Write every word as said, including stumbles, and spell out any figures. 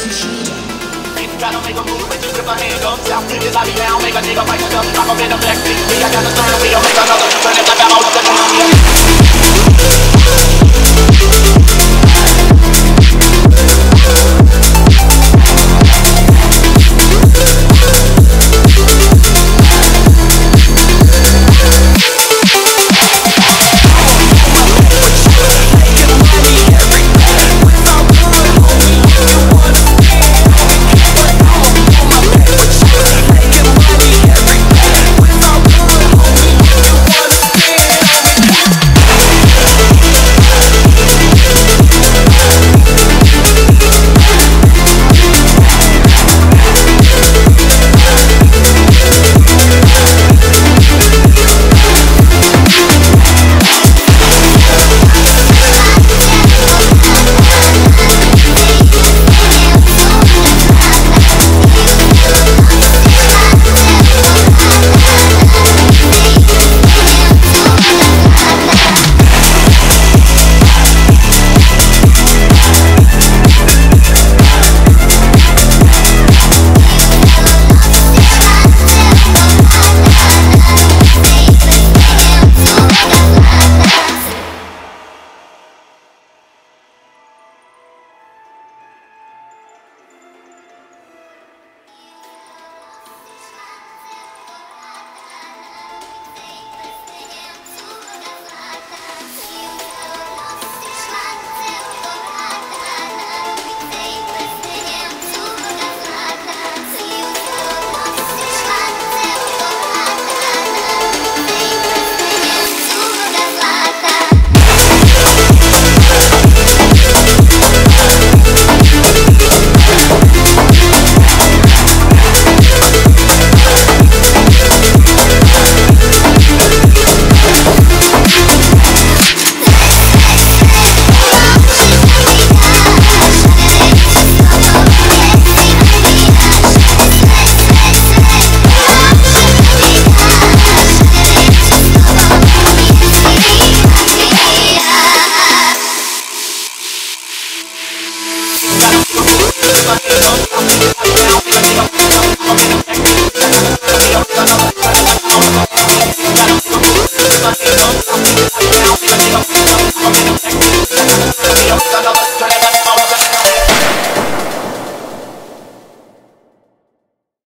Gotta make a move and just rip a hand up. South Philly, I be down, make a nigga fight it up. I'm up in the black beat, I got the turn, we gon' make another. Turn it like I'm out of the